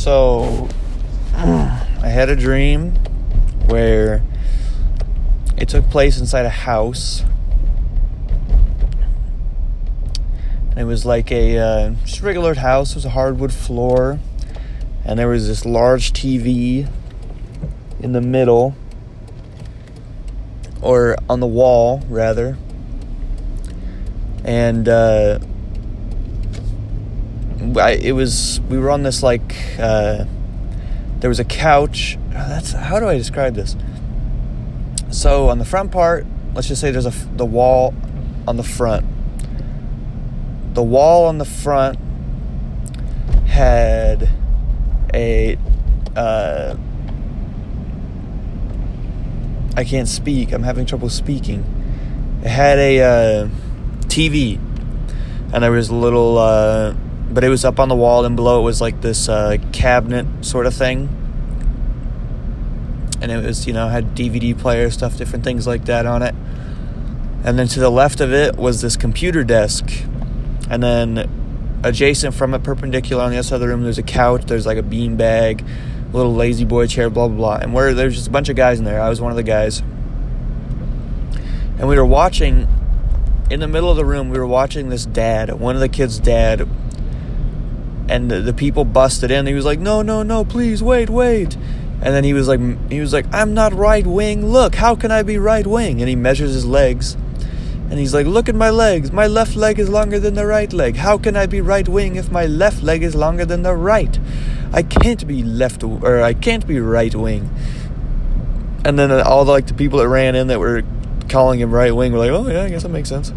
So, I had a dream where it took place inside a house. And it was like a just regular house. It was a hardwood floor. And there was this large TV in the middle. Or on the wall, rather. And we were on this like there was a couch. How do I describe this? So on the front part, let's just say there's the wall on the front. The wall on the front had a I can't speak. I'm having trouble speaking. It had a TV, and there was a little but it was up on the wall, and below it was like this cabinet sort of thing. And it was, had DVD player stuff, different things like that on it. And then to the left of it was this computer desk. And then adjacent from it, perpendicular on the other side of the room, there's a couch, there's like a bean bag, a little lazy boy chair, blah, blah, blah. And there's just a bunch of guys in there. I was one of the guys. And we were watching, in the middle of the room, we were watching this dad, one of the kids' dad. And the people busted in. He was like, no, please, wait. And then he was like, I'm not right wing. Look, how can I be right wing? And he measures his legs. And he's like, look at my legs. My left leg is longer than the right leg. How can I be right wing if my left leg is longer than the right? I can't be right wing. And then all the people that ran in that were calling him right wing were like, oh yeah, I guess that makes sense.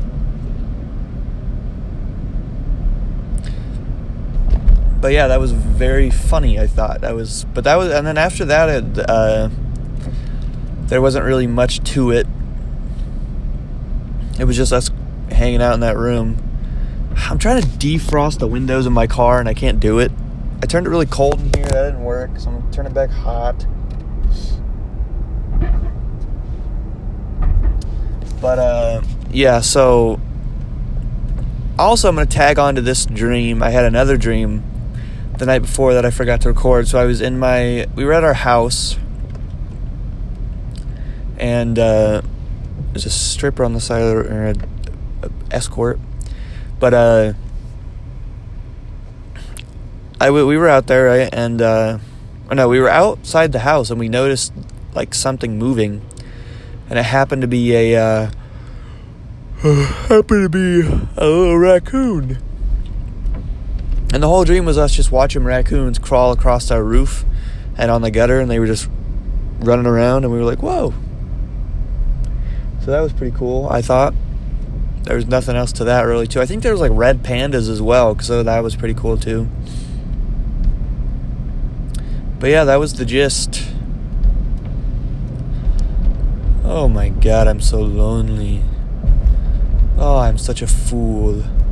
But yeah, that was very funny, I thought. And then after that, there wasn't really much to it. It was just us hanging out in that room. I'm trying to defrost the windows in my car, and I can't do it. I turned it really cold in here. That didn't work, so I'm going to turn it back hot. But, yeah, so... Also, I'm going to tag on to this dream. I had another dream the night before that I forgot to record. So we were at our house, and there's a stripper on the side of or an escort. But we were out there, right? And we were outside the house, and we noticed something moving, and it happened to be a little raccoon. And the whole dream was us just watching raccoons crawl across our roof and on the gutter, and they were just running around, and we were like, whoa. So that was pretty cool, I thought. There was nothing else to that really, too. I think there was red pandas as well, so that was pretty cool, too. But yeah, that was the gist. Oh my god, I'm so lonely. Oh, I'm such a fool.